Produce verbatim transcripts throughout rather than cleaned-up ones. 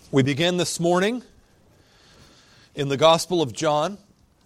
We begin this morning in the Gospel of John.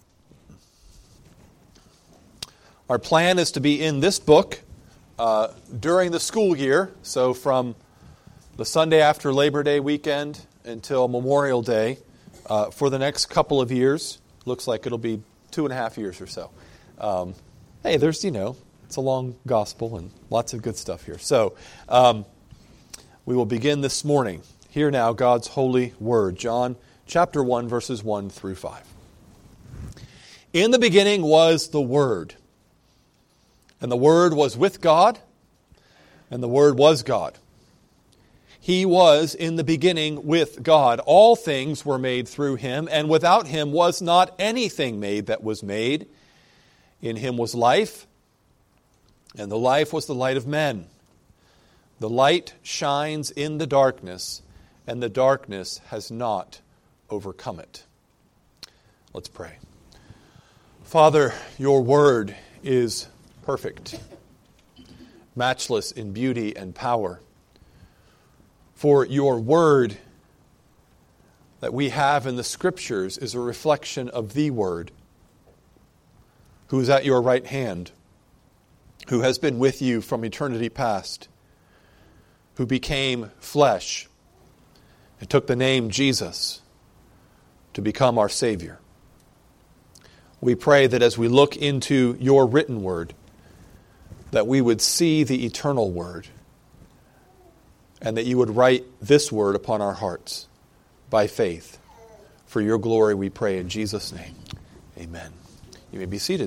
Our plan is to be in this book uh, during the school year, so from the Sunday after Labor Day weekend until Memorial Day uh, for the next couple of years. Looks like it'll be two and a half years or so. Um, hey, there's, you know, it's a long gospel and lots of good stuff here. So um, we will begin this morning. Hear now God's holy word. John chapter one, verses one through five. In the beginning was the Word, and the Word was with God, and the Word was God. He was in the beginning with God. All things were made through Him, and without Him was not anything made that was made. In Him was life, and the life was the light of men. The light shines in the darkness, and the darkness has not overcome it. Let's pray. Father, your word is perfect, matchless in beauty and power. For your word that we have in the Scriptures is a reflection of the Word, who is at your right hand, who has been with you from eternity past, who became flesh and took the name Jesus to become our Savior. We pray that as we look into your written word, that we would see the eternal word, and that you would write this word upon our hearts by faith. For your glory we pray in Jesus' name. Amen. You may be seated.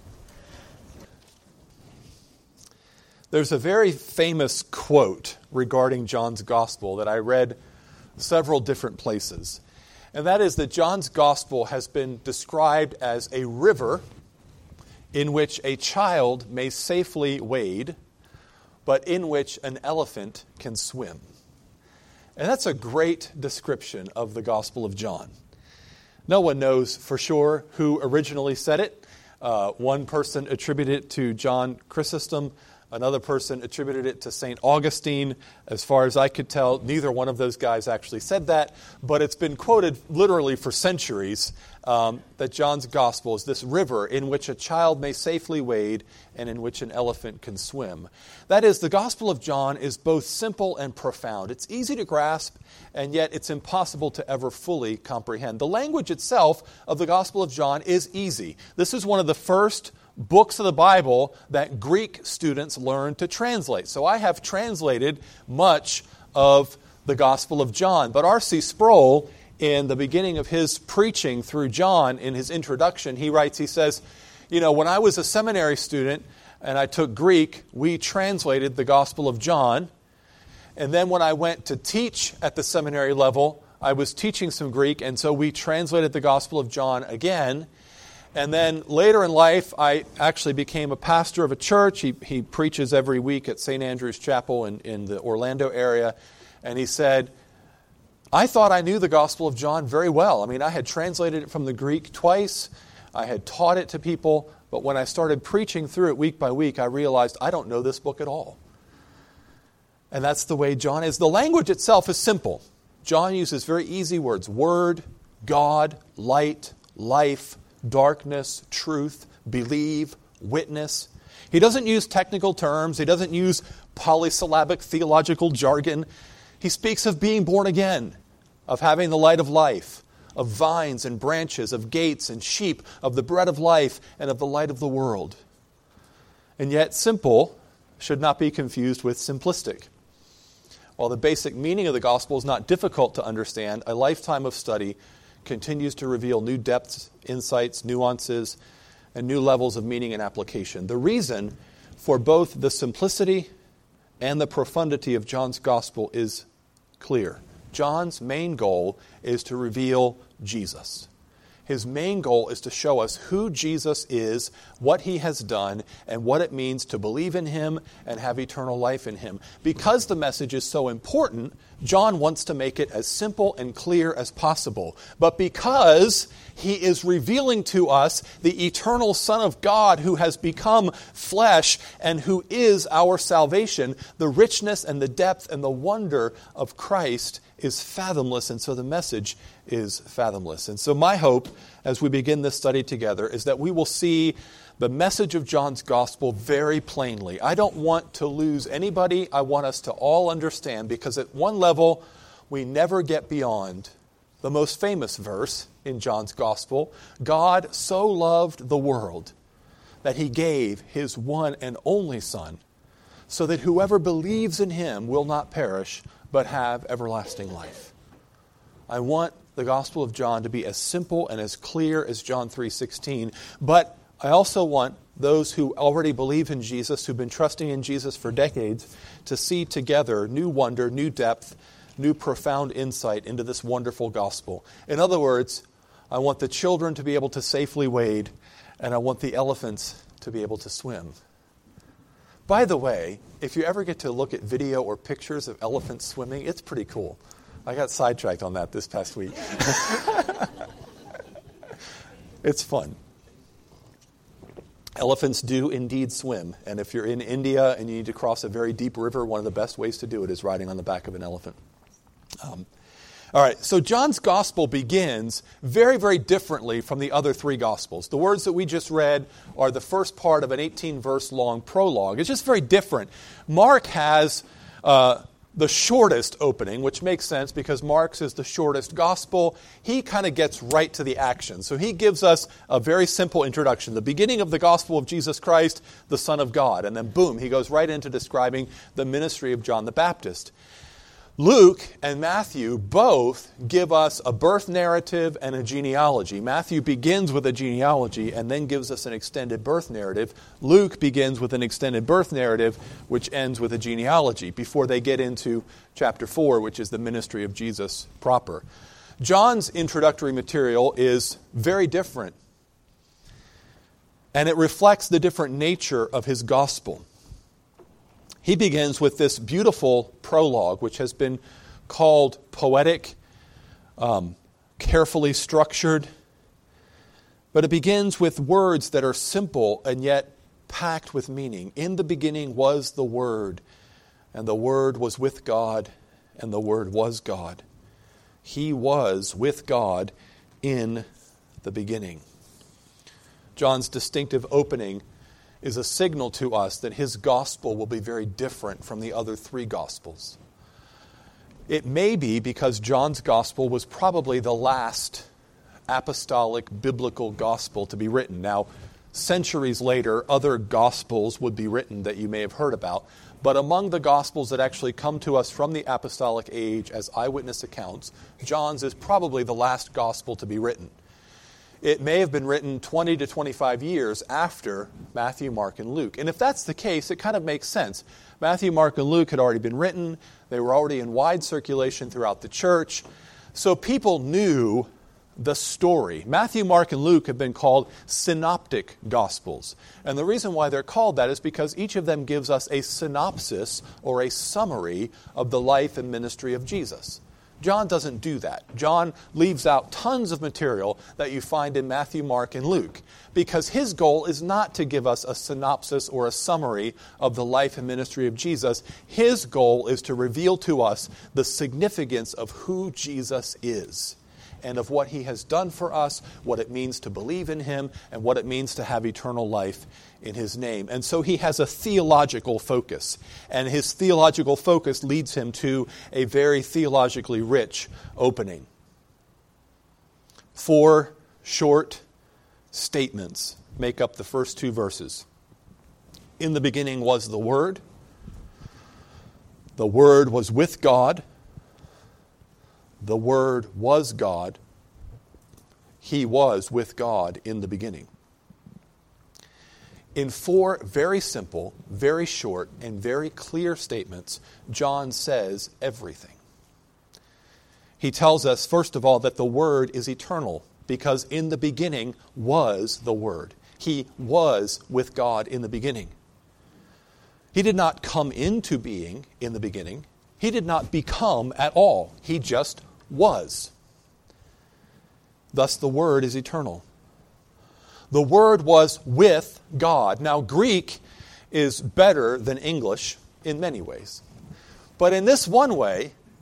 There's a very famous quote regarding John's Gospel that I read several different places. And that is that John's Gospel has been described as a river in which a child may safely wade, but in which an elephant can swim. And that's a great description of the Gospel of John. No one knows for sure who originally said it. Uh, one person attributed it to John Chrysostom. Another person attributed it to Saint Augustine. As far as I could tell, neither one of those guys actually said that, but it's been quoted literally for centuries um, that John's Gospel is this river in which a child may safely wade and in which an elephant can swim. That is, the Gospel of John is both simple and profound. It's easy to grasp, and yet it's impossible to ever fully comprehend. The language itself of the Gospel of John is easy. This is one of the first books of the Bible that Greek students learn to translate. So I have translated much of the Gospel of John. But R C Sproul, in the beginning of his preaching through John, in his introduction, he writes, he says, you know, when I was a seminary student and I took Greek, we translated the Gospel of John. And then when I went to teach at the seminary level, I was teaching some Greek, and so we translated the Gospel of John again. And then later in life, I actually became a pastor of a church. He, he preaches every week at Saint Andrew's Chapel in, in the Orlando area. And he said, I thought I knew the Gospel of John very well. I mean, I had translated it from the Greek twice. I had taught it to people. But when I started preaching through it week by week, I realized I don't know this book at all. And that's the way John is. The language itself is simple. John uses very easy words. Word, God, light, life, darkness, truth, believe, witness. He doesn't use technical terms. He doesn't use polysyllabic theological jargon. He speaks of being born again, of having the light of life, of vines and branches, of gates and sheep, of the bread of life, and of the light of the world. And yet, simple should not be confused with simplistic. While the basic meaning of the gospel is not difficult to understand, a lifetime of study continues to reveal new depths, insights, nuances, and new levels of meaning and application. The reason for both the simplicity and the profundity of John's gospel is clear. John's main goal is to reveal Jesus. His main goal is to show us who Jesus is, what He has done, and what it means to believe in Him and have eternal life in Him. Because the message is so important, John wants to make it as simple and clear as possible. But because he is revealing to us the eternal Son of God who has become flesh and who is our salvation, the richness and the depth and the wonder of Christ is fathomless, and so the message is fathomless. And so my hope, as we begin this study together, is that we will see the message of John's gospel very plainly. I don't want to lose anybody. I want us to all understand, because at one level, we never get beyond the most famous verse in John's gospel. God so loved the world that he gave his one and only Son, so that whoever believes in him will not perish, but have everlasting life. I want the Gospel of John to be as simple and as clear as John three sixteen, but I also want those who already believe in Jesus, who've been trusting in Jesus for decades, to see together new wonder, new depth, new profound insight into this wonderful gospel. In other words, I want the children to be able to safely wade, and I want the elephants to be able to swim. By the way, if you ever get to look at video or pictures of elephants swimming, it's pretty cool. I got sidetracked on that this past week. It's fun. Elephants do indeed swim, and if you're in India and you need to cross a very deep river, one of the best ways to do it is riding on the back of an elephant. Um, all right, so John's gospel begins very, very differently from the other three gospels. The words that we just read are the first part of an eighteen-verse long prologue. It's just very different. Mark has uh, the shortest opening, which makes sense because Mark's is the shortest gospel. He kind of gets right to the action. So he gives us a very simple introduction. The beginning of the gospel of Jesus Christ, the Son of God. And then boom, he goes right into describing the ministry of John the Baptist. Luke and Matthew both give us a birth narrative and a genealogy. Matthew begins with a genealogy and then gives us an extended birth narrative. Luke begins with an extended birth narrative, which ends with a genealogy, before they get into chapter four, which is the ministry of Jesus proper. John's introductory material is very different, and it reflects the different nature of his gospel. He begins with this beautiful prologue, which has been called poetic, um, carefully structured. But it begins with words that are simple and yet packed with meaning. In the beginning was the Word, and the Word was with God, and the Word was God. He was with God in the beginning. John's distinctive opening is a signal to us that his gospel will be very different from the other three gospels. It may be because John's gospel was probably the last apostolic biblical gospel to be written. Now, centuries later, other gospels would be written that you may have heard about, but among the gospels that actually come to us from the apostolic age as eyewitness accounts, John's is probably the last gospel to be written. It may have been written twenty to twenty-five years after Matthew, Mark, and Luke. And if that's the case, it kind of makes sense. Matthew, Mark, and Luke had already been written. They were already in wide circulation throughout the church. So people knew the story. Matthew, Mark, and Luke have been called synoptic gospels. And the reason why they're called that is because each of them gives us a synopsis or a summary of the life and ministry of Jesus. John doesn't do that. John leaves out tons of material that you find in Matthew, Mark, and Luke, because his goal is not to give us a synopsis or a summary of the life and ministry of Jesus. His goal is to reveal to us the significance of who Jesus is and of what he has done for us, what it means to believe in him, and what it means to have eternal life in his name. And so he has a theological focus, and his theological focus leads him to a very theologically rich opening. Four short statements make up the first two verses. In the beginning was the Word. The Word was with God. The Word was God. He was with God in the beginning. In four very simple, very short, and very clear statements, John says everything. He tells us, first of all, that the Word is eternal, because in the beginning was the Word. He was with God in the beginning. He did not come into being in the beginning. He did not become at all. He just was. Thus the Word is eternal. The Word was with God. Now, Greek is better than English in many ways. But in this one way,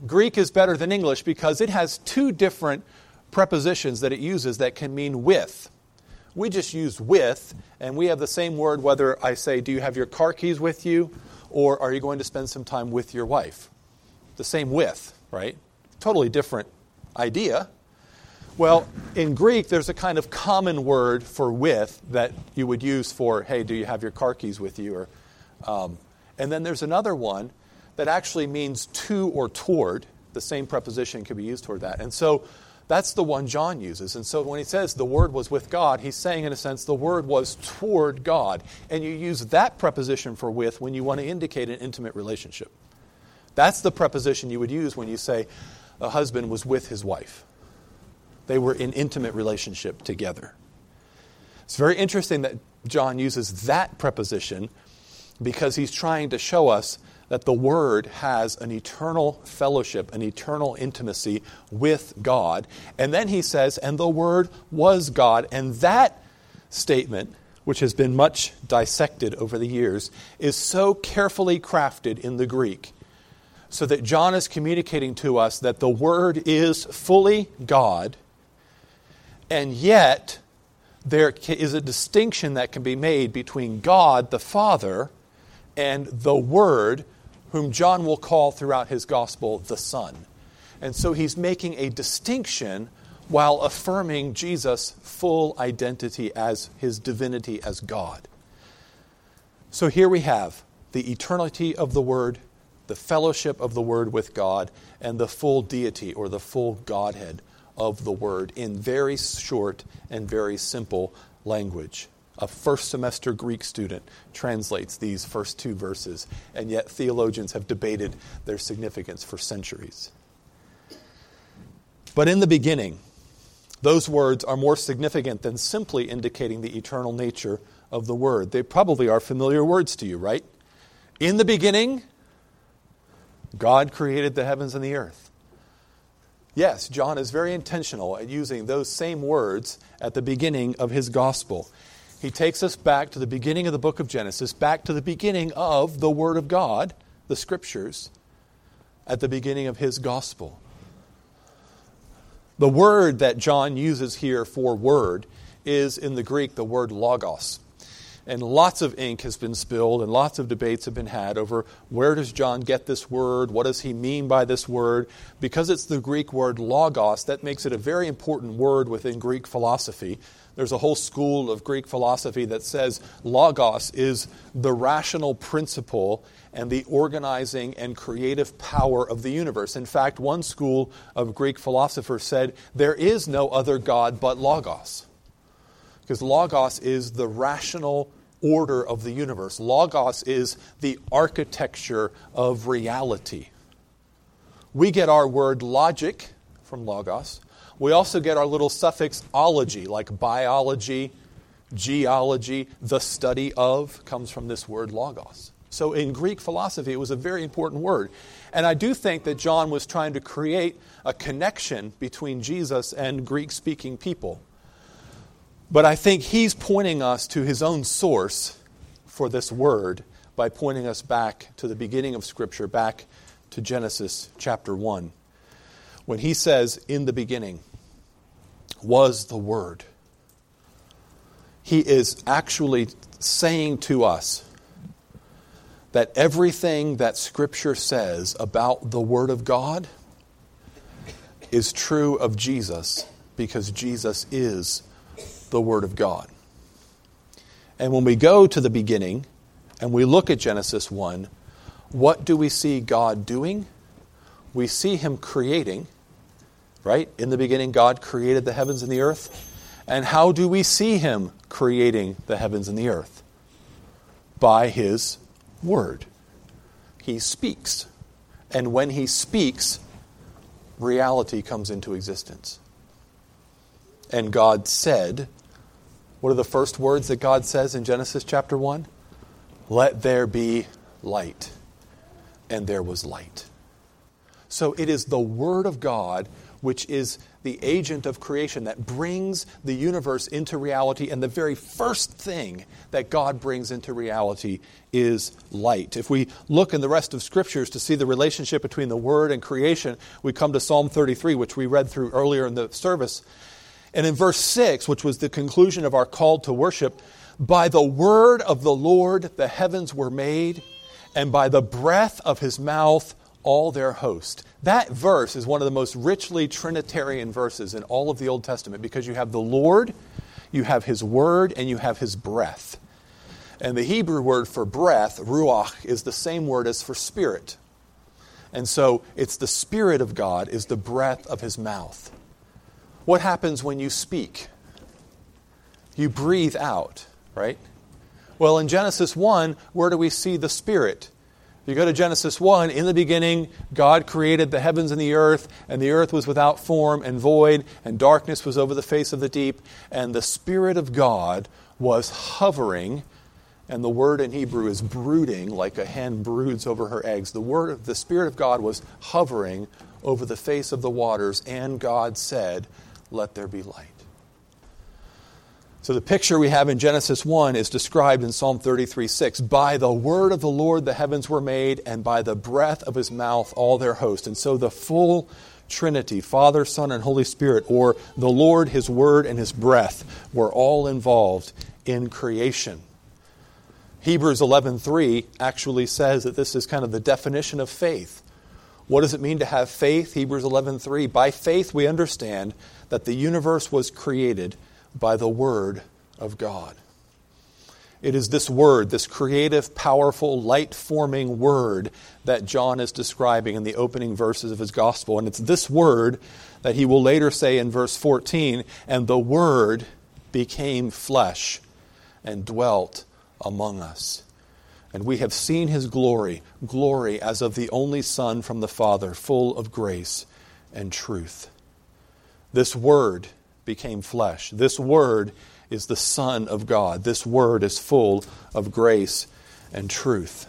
Greek is better than English because it has two different prepositions that it uses that can mean with. We just use with, and we have the same word whether I say, do you have your car keys with you, or are you going to spend some time with your wife? The same with, right? Totally different idea. Well, in Greek, there's a kind of common word for with that you would use for, hey, do you have your car keys with you? Or, um, and then there's another one that actually means to or toward. The same preposition could be used toward that. And so that's the one John uses. And so when he says the Word was with God, he's saying, in a sense, the Word was toward God. And you use that preposition for with when you want to indicate an intimate relationship. That's the preposition you would use when you say a husband was with his wife. They were in intimate relationship together. It's very interesting that John uses that preposition because he's trying to show us that the Word has an eternal fellowship, an eternal intimacy with God. And then he says, and the Word was God. And that statement, which has been much dissected over the years, is so carefully crafted in the Greek so that John is communicating to us that the Word is fully God, and yet there is a distinction that can be made between God the Father and the Word, whom John will call throughout his gospel the Son. And so he's making a distinction while affirming Jesus' full identity as his divinity as God. So here we have the eternity of the Word, the fellowship of the Word with God, and the full deity or the full Godhead of the Word in very short and very simple language. A first semester Greek student translates these first two verses, and yet theologians have debated their significance for centuries. But in the beginning, those words are more significant than simply indicating the eternal nature of the Word. They probably are familiar words to you, right? In the beginning, God created the heavens and the earth. Yes, John is very intentional at using those same words at the beginning of his gospel. He takes us back to the beginning of the book of Genesis, back to the beginning of the Word of God, the Scriptures, at the beginning of his gospel. The word that John uses here for word is, in the Greek, the word logos. And lots of ink has been spilled and lots of debates have been had over where does John get this word? What does he mean by this word? Because it's the Greek word logos, that makes it a very important word within Greek philosophy. There's a whole school of Greek philosophy that says logos is the rational principle and the organizing and creative power of the universe. In fact, one school of Greek philosophers said there is no other God but logos. Because logos is the rational order of the universe. Logos is the architecture of reality. We get our word logic from logos. We also get our little suffix ology, like biology, geology, the study of, comes from this word logos. So in Greek philosophy, it was a very important word. And I do think that John was trying to create a connection between Jesus and Greek-speaking people. But I think he's pointing us to his own source for this word by pointing us back to the beginning of Scripture, back to Genesis chapter one. When he says, in the beginning was the Word, he is actually saying to us that everything that Scripture says about the Word of God is true of Jesus, because Jesus is the Word of God. And when we go to the beginning and we look at Genesis one, what do we see God doing? We see Him creating, right? In the beginning, God created the heavens and the earth. And how do we see Him creating the heavens and the earth? By His Word. He speaks. And when He speaks, reality comes into existence. And God said, what are the first words that God says in Genesis chapter one? Let there be light. And there was light. So it is the Word of God which is the agent of creation that brings the universe into reality. And the very first thing that God brings into reality is light. If we look in the rest of Scriptures to see the relationship between the Word and creation, we come to Psalm thirty-three, which we read through earlier in the service. And in verse six, which was the conclusion of our call to worship, by the word of the Lord the heavens were made, and by the breath of his mouth all their host. That verse is one of the most richly Trinitarian verses in all of the Old Testament, because you have the Lord, you have his word, and you have his breath. And the Hebrew word for breath, ruach, is the same word as for spirit. And so it's the Spirit of God is the breath of his mouth. What happens when you speak? You breathe out, right? Well, in Genesis one, where do we see the Spirit? You go to Genesis one, in the beginning, God created the heavens and the earth, and the earth was without form and void, and darkness was over the face of the deep, and the Spirit of God was hovering, and the word in Hebrew is brooding, like a hen broods over her eggs. The word, the Spirit of God was hovering over the face of the waters, and God said, "Let there be light." So the picture we have in Genesis one is described in Psalm thirty-three six. By the word of the Lord the heavens were made, and by the breath of his mouth all their host. And so the full Trinity, Father, Son, and Holy Spirit, or the Lord, his word, and his breath, were all involved in creation. Hebrews eleven three actually says that this is kind of the definition of faith. What does it mean to have faith? Hebrews eleven three. By faith we understand that the universe was created by the Word of God. It is this Word, this creative, powerful, light-forming Word that John is describing in the opening verses of his Gospel. And it's this Word that he will later say in verse fourteen, "And the Word became flesh and dwelt among us. And we have seen his glory, glory as of the only Son from the Father, full of grace and truth." This Word became flesh. This Word is the Son of God. This Word is full of grace and truth.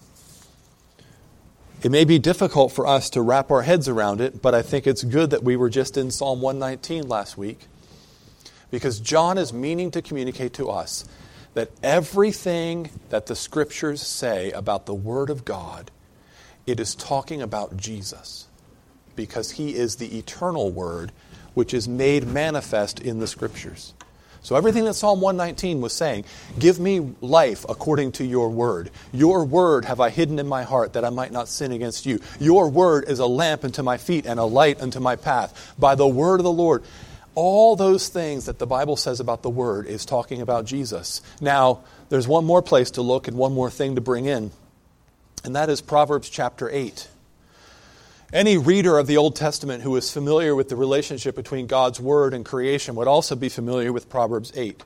It may be difficult for us to wrap our heads around it, but I think it's good that we were just in Psalm one nineteen last week, because John is meaning to communicate to us that everything that the Scriptures say about the Word of God, it is talking about Jesus, because he is the eternal Word which is made manifest in the Scriptures. So everything that Psalm one nineteen was saying, give me life according to your word. Your word have I hidden in my heart that I might not sin against you. Your word is a lamp unto my feet and a light unto my path. By the word of the Lord. All those things that the Bible says about the word is talking about Jesus. Now, there's one more place to look and one more thing to bring in, and that is Proverbs chapter eight. Any reader of the Old Testament who is familiar with the relationship between God's Word and creation would also be familiar with Proverbs eight.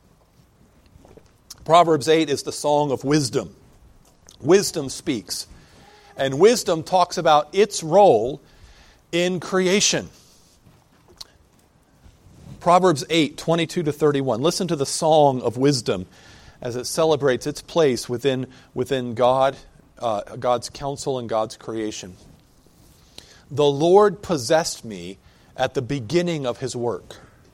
Proverbs eight is the song of wisdom. Wisdom speaks. And wisdom talks about its role in creation. Proverbs eight, twenty-two to thirty-one. Listen to the song of wisdom as it celebrates its place within, within God, uh, God's counsel and God's creation. The Lord possessed me at the beginning of his work.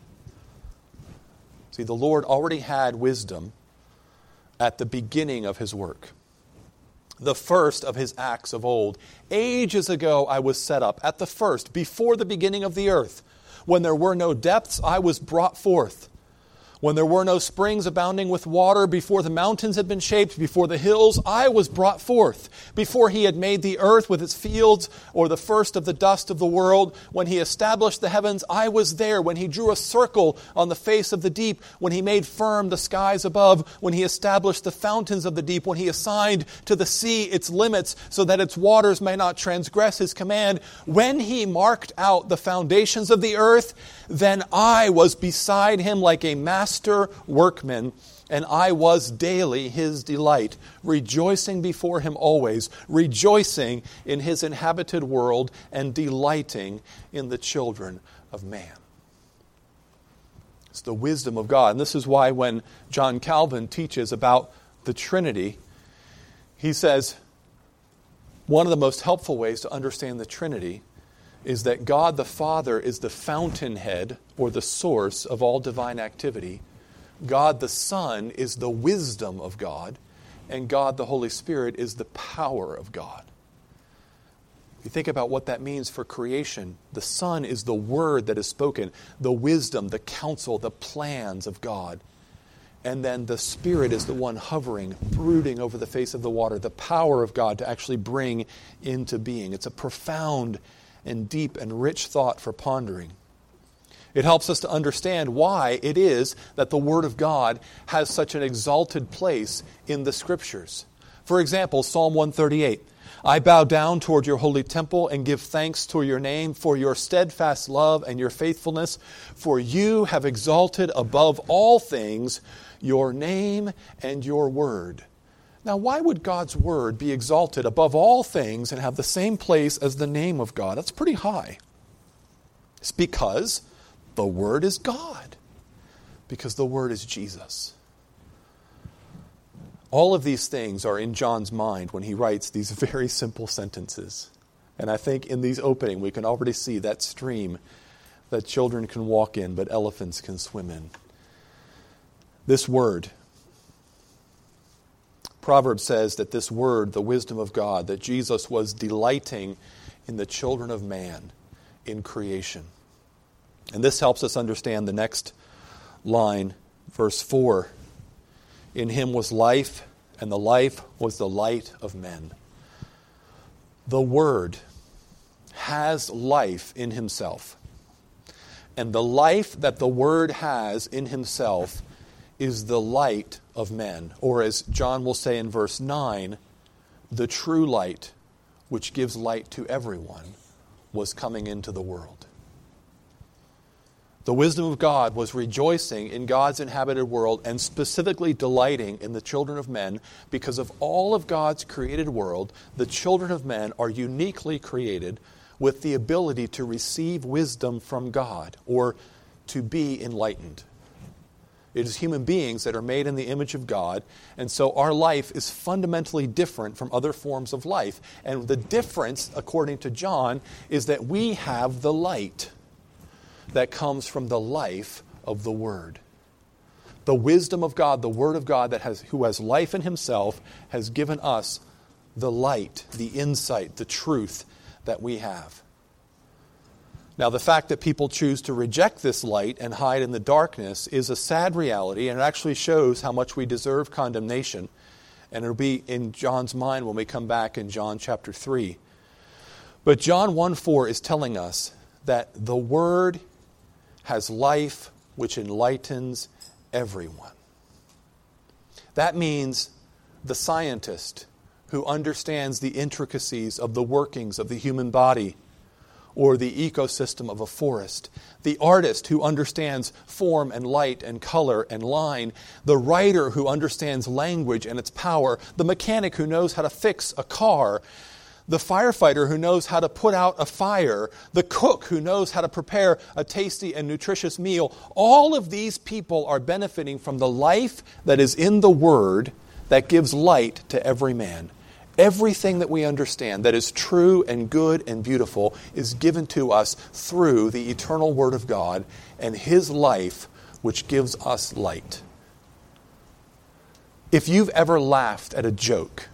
See, the Lord already had wisdom at the beginning of his work. The first of his acts of old. Ages ago I was set up, at the first, before the beginning of the earth. When there were no depths, I was brought forth. When there were no springs abounding with water, before the mountains had been shaped, before the hills, I was brought forth. Before he had made the earth with its fields, or the first of the dust of the world, when he established the heavens, I was there. When he drew a circle on the face of the deep, when he made firm the skies above, when he established the fountains of the deep, when he assigned to the sea its limits, so that its waters may not transgress his command, when he marked out the foundations of the earth, then I was beside him like a master workman, and I was daily his delight, rejoicing before him always, rejoicing in his inhabited world, and delighting in the children of man. It's the wisdom of God. And this is why when John Calvin teaches about the Trinity, he says, One of the most helpful ways to understand the Trinity is that God the Father is the fountainhead or the source of all divine activity. God the Son is the wisdom of God, and God the Holy Spirit is the power of God. If you think about what that means for creation, the Son is the word that is spoken, the wisdom, the counsel, the plans of God. And then the Spirit is the one hovering, brooding over the face of the water, the power of God to actually bring into being. It's a profound and deep and rich thought for pondering. It helps us to understand why it is that the Word of God has such an exalted place in the Scriptures. For example, Psalm one thirty-eight. I bow down toward your holy temple and give thanks to your name for your steadfast love and your faithfulness, for you have exalted above all things your name and your word. Now, why would God's word be exalted above all things and have the same place as the name of God? That's pretty high. It's because the word is God, because the word is Jesus. All of these things are in John's mind when he writes these very simple sentences. And I think in these opening we can already see that stream that children can walk in but elephants can swim in. This word, Proverbs says that this word, the wisdom of God, that Jesus was delighting in the children of man in creation. And this helps us understand the next line, verse four. In him was life, and the life was the light of men. The Word has life in himself. And the life that the Word has in himself is the light of men. Or as John will say in verse nine, the true light, which gives light to everyone, was coming into the world. The wisdom of God was rejoicing in God's inhabited world and specifically delighting in the children of men because of all of God's created world. The children of men are uniquely created with the ability to receive wisdom from God or to be enlightened. It is human beings that are made in the image of God, and so our life is fundamentally different from other forms of life. And the difference, according to John, is that we have the light that comes from the life of the Word. The wisdom of God, the Word of God that has, who has life in himself, has given us the light, the insight, the truth that we have. Now, the fact that people choose to reject this light and hide in the darkness is a sad reality, and it actually shows how much we deserve condemnation. And it'll be in John's mind when we come back in John chapter three. But John one four is telling us that the Word has life which enlightens everyone. That means the scientist who understands the intricacies of the workings of the human body or the ecosystem of a forest, the artist who understands form and light and color and line, the writer who understands language and its power, the mechanic who knows how to fix a car, the firefighter who knows how to put out a fire, the cook who knows how to prepare a tasty and nutritious meal. All of these people are benefiting from the life that is in the Word that gives light to every man. Everything that we understand that is true and good and beautiful is given to us through the eternal Word of God and His life, which gives us light. If you've ever laughed at a joke,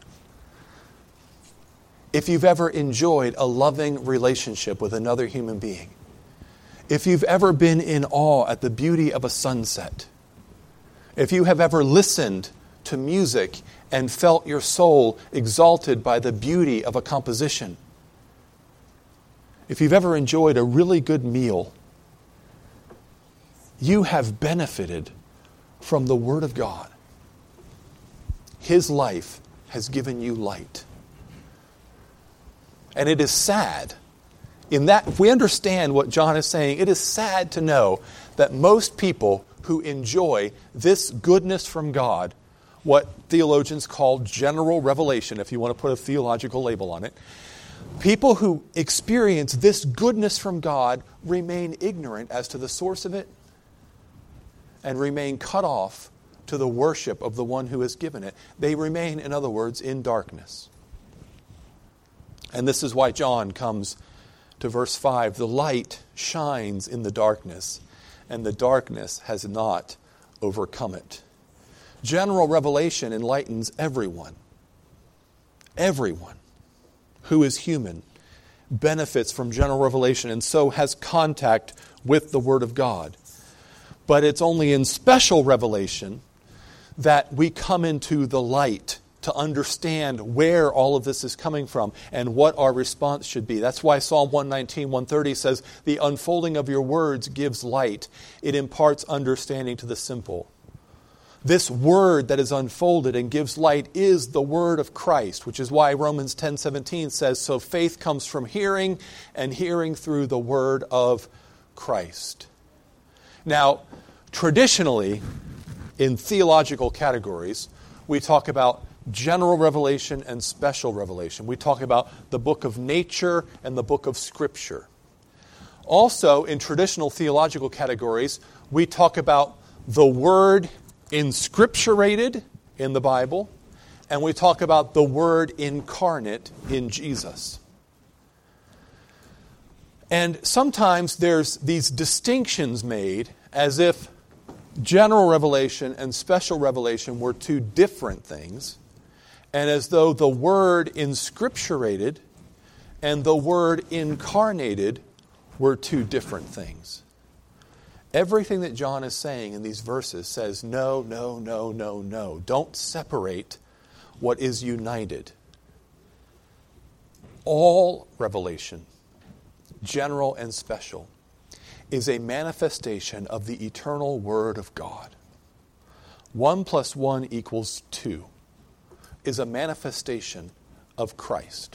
if you've ever enjoyed a loving relationship with another human being, if you've ever been in awe at the beauty of a sunset, if you have ever listened to music and felt your soul exalted by the beauty of a composition, if you've ever enjoyed a really good meal, you have benefited from the Word of God. His life has given you light. And it is sad, in that, if we understand what John is saying, it is sad to know that most people who enjoy this goodness from God, what theologians call general revelation, if you want to put a theological label on it, people who experience this goodness from God remain ignorant as to the source of it and remain cut off to the worship of the one who has given it. They remain, in other words, in darkness. And this is why John comes to verse five. The light shines in the darkness, and the darkness has not overcome it. General revelation enlightens everyone. Everyone who is human benefits from general revelation and so has contact with the Word of God. But it's only in special revelation that we come into the light to understand where all of this is coming from and what our response should be. That's why Psalm one nineteen, one thirty says, the unfolding of your words gives light. It imparts understanding to the simple. This word that is unfolded and gives light is the word of Christ, which is why Romans ten seventeen says, so faith comes from hearing, and hearing through the word of Christ. Now, traditionally, in theological categories, we talk about general revelation and special revelation. We talk about the book of nature and the book of Scripture. Also, in traditional theological categories, we talk about the word inscripturated in the Bible, and we talk about the Word incarnate in Jesus. And sometimes there's these distinctions made as if general revelation and special revelation were two different things, and as though the Word inscripturated and the Word incarnated were two different things. Everything that John is saying in these verses says, no, no, no, no, no. Don't separate what is united. All revelation, general and special, is a manifestation of the eternal Word of God. One plus one equals two is a manifestation of Christ.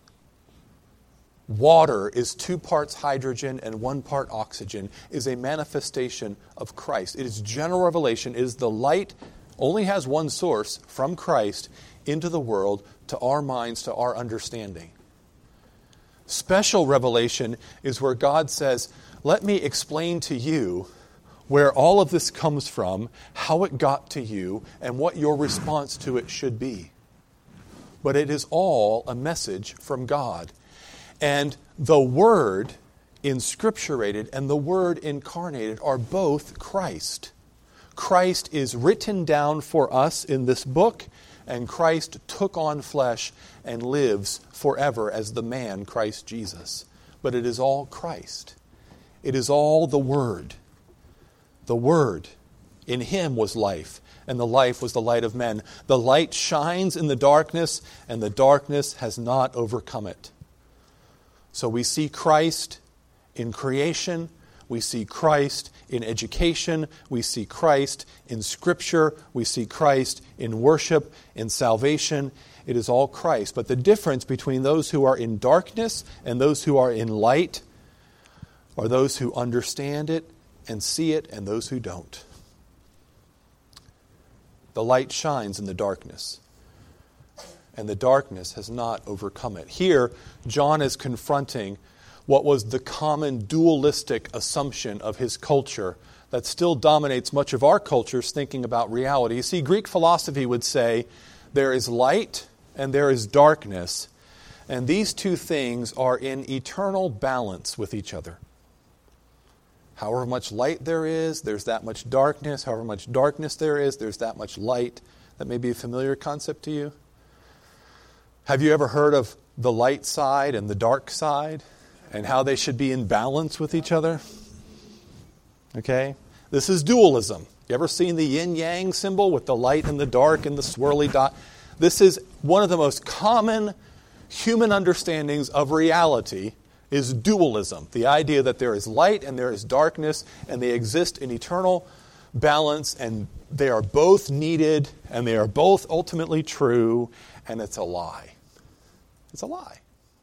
Water is two parts hydrogen and one part oxygen, is a manifestation of Christ. It is general revelation. It is the light, only has one source, from Christ into the world, to our minds, to our understanding. Special revelation is where God says, let me explain to you where all of this comes from, how it got to you, and what your response to it should be. But it is all a message from God. And the Word inscripturated and the Word incarnated are both Christ. Christ is written down for us in this book, and Christ took on flesh and lives forever as the man Christ Jesus. But it is all Christ. It is all the Word. The Word. In Him was life, and the life was the light of men. The light shines in the darkness, and the darkness has not overcome it. So we see Christ in creation, we see Christ in education, we see Christ in Scripture, we see Christ in worship, in salvation. It is all Christ. But the difference between those who are in darkness and those who are in light are those who understand it and see it and those who don't. The light shines in the darkness, and the darkness has not overcome it. Here, John is confronting what was the common dualistic assumption of his culture that still dominates much of our culture's thinking about reality. You see, Greek philosophy would say there is light and there is darkness, and these two things are in eternal balance with each other. However much light there is, there's that much darkness. However much darkness there is, there's that much light. That may be a familiar concept to you. Have you ever heard of the light side and the dark side and how they should be in balance with each other? Okay? This is dualism. You ever seen the yin-yang symbol with the light and the dark and the swirly dot? This is one of the most common human understandings of reality is dualism. The idea that there is light and there is darkness and they exist in eternal balance and they are both needed and they are both ultimately true, and it's a lie. It's a lie.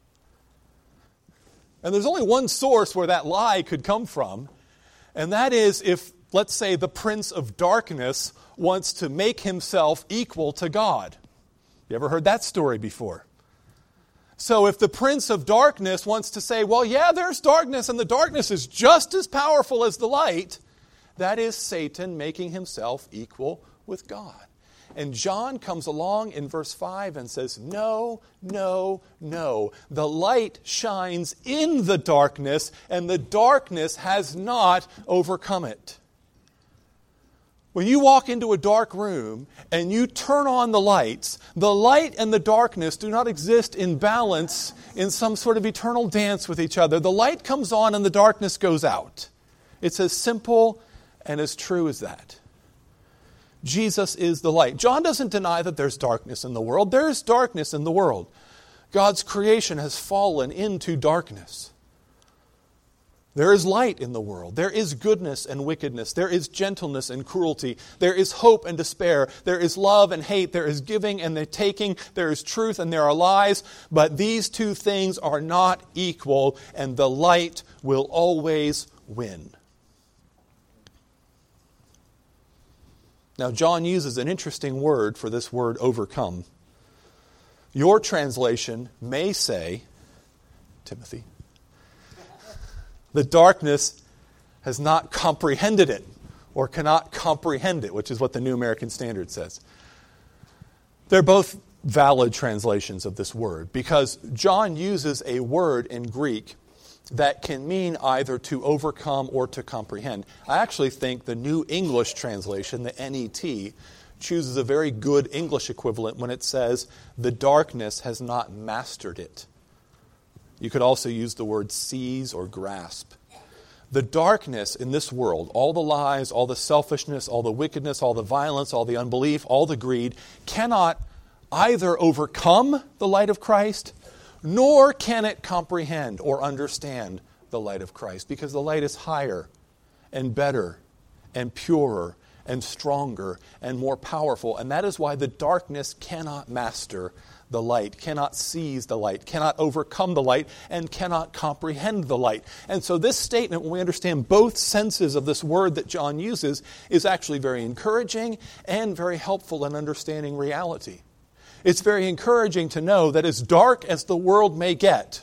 And there's only one source where that lie could come from, and that is if, let's say, the prince of darkness wants to make himself equal to God. You ever heard that story before? So if the prince of darkness wants to say, well, yeah, there's darkness, and the darkness is just as powerful as the light, that is Satan making himself equal with God. And John comes along in verse five and says, no, no, no. The light shines in the darkness, and the darkness has not overcome it. When you walk into a dark room and you turn on the lights, the light and the darkness do not exist in balance in some sort of eternal dance with each other. The light comes on and the darkness goes out. It's as simple and as true as that. Jesus is the light. John doesn't deny that there's darkness in the world. There's darkness in the world. God's creation has fallen into darkness. There is light in the world. There is goodness and wickedness. There is gentleness and cruelty. There is hope and despair. There is love and hate. There is giving and the taking. There is truth and there are lies. But these two things are not equal, and the light will always win. Now, John uses an interesting word for this word overcome. Your translation may say, Timothy, the darkness has not comprehended it, or cannot comprehend it, which is what the New American Standard says. They're both valid translations of this word, because John uses a word in Greek that can mean either to overcome or to comprehend. I actually think the New English translation, the N E T, chooses a very good English equivalent when it says, the darkness has not mastered it. You could also use the word seize or grasp. The darkness in this world, all the lies, all the selfishness, all the wickedness, all the violence, all the unbelief, all the greed, cannot either overcome the light of Christ, nor can it comprehend or understand the light of Christ, because the light is higher and better and purer and stronger and more powerful. And that is why the darkness cannot master the light, cannot seize the light, cannot overcome the light, and cannot comprehend the light. And so this statement, when we understand both senses of this word that John uses, is actually very encouraging and very helpful in understanding reality. It's very encouraging to know that as dark as the world may get,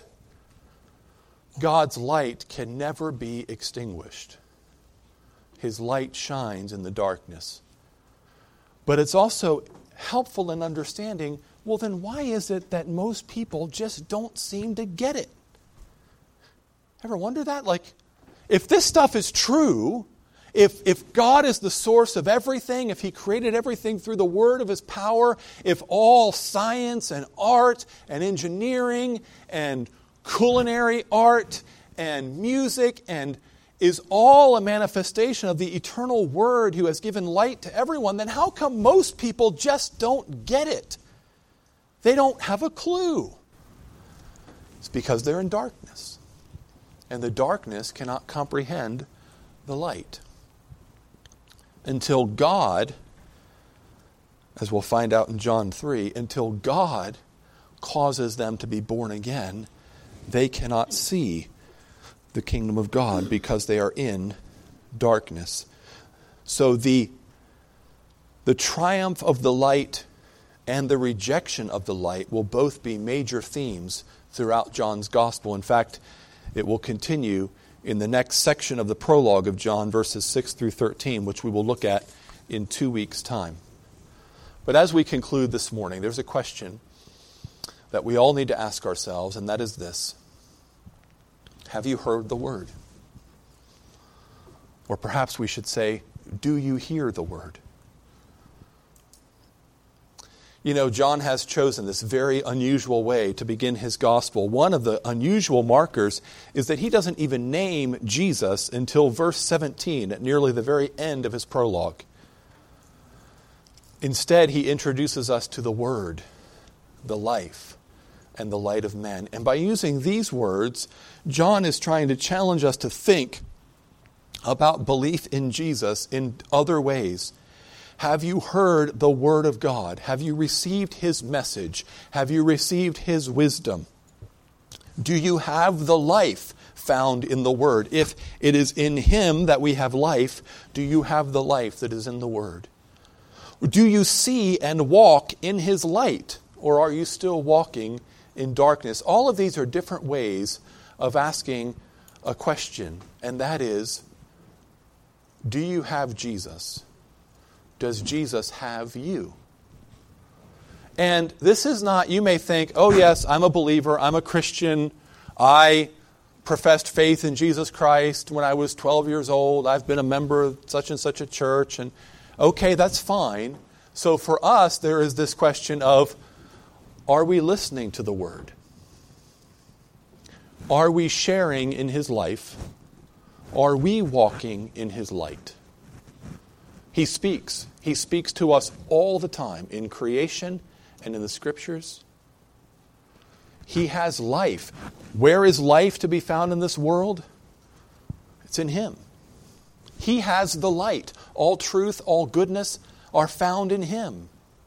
God's light can never be extinguished. His light shines in the darkness. But it's also helpful in understanding, well, then why is it that most people just don't seem to get it? Ever wonder that? Like, if this stuff is true, if, if God is the source of everything, if He created everything through the word of His power, if all science and art and engineering and culinary art and music and is all a manifestation of the eternal Word who has given light to everyone, then how come most people just don't get it? They don't have a clue. It's because they're in darkness. And the darkness cannot comprehend the light. Until God, as we'll find out in John three, until God causes them to be born again, they cannot see the kingdom of God because they are in darkness. So the, the triumph of the light and the rejection of the light will both be major themes throughout John's gospel. In fact, it will continue in the next section of the prologue of John, verses six through thirteen, which we will look at in two weeks' time. But as we conclude this morning, there's a question that we all need to ask ourselves, and that is this. Have you heard the word? Or perhaps we should say, do you hear the word? You know, John has chosen this very unusual way to begin his gospel. One of the unusual markers is that he doesn't even name Jesus until verse seventeen, at nearly the very end of his prologue. Instead, he introduces us to the Word, the life, and the light of men. And by using these words, John is trying to challenge us to think about belief in Jesus in other ways. Have you heard the Word of God? Have you received His message? Have you received His wisdom? Do you have the life found in the Word? If it is in Him that we have life, do you have the life that is in the Word? Do you see and walk in His light? Or are you still walking in darkness? All of these are different ways of asking a question, and that is, do you have Jesus? Does Jesus have you? And this is not, you may think, oh yes, I'm a believer, I'm a Christian, I professed faith in Jesus Christ when I was twelve years old, I've been a member of such and such a church, and okay, that's fine. So for us, there is this question of, are we listening to the Word? Are we sharing in His life? Are we walking in His light? He speaks. He speaks to us all the time in creation and in the Scriptures. He has life. Where is life to be found in this world? It's in Him. He has the light. All truth, all goodness are found in Him.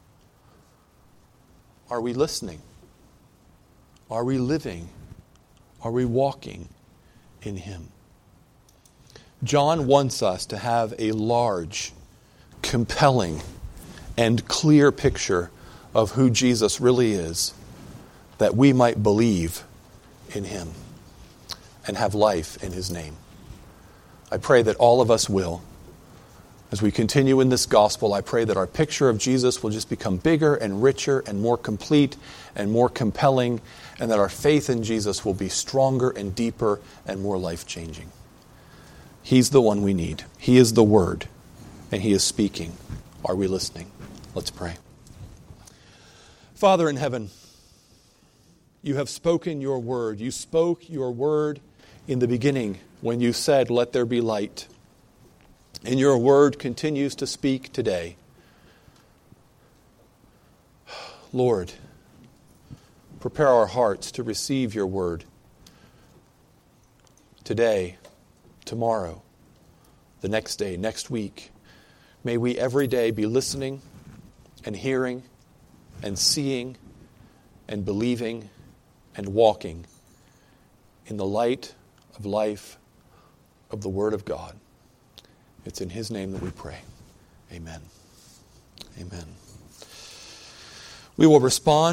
Are we listening? Are we living? Are we walking in Him? John wants us to have a large, compelling, and clear picture of who Jesus really is, that we might believe in Him and have life in His name. I pray that all of us will. As we continue in this gospel, I pray that our picture of Jesus will just become bigger and richer and more complete and more compelling, and that our faith in Jesus will be stronger and deeper and more life-changing. He's the one we need. He is the Word, and He is speaking. Are we listening? Let's pray. Father in heaven, You have spoken Your word. You spoke Your word in the beginning when You said, "Let there be light." And Your word continues to speak today. Lord, prepare our hearts to receive Your word today, tomorrow, the next day, next week. May we every day be listening and hearing and seeing and believing and walking in the light of life of the Word of God. It's in His name that we pray. Amen. Amen. We will respond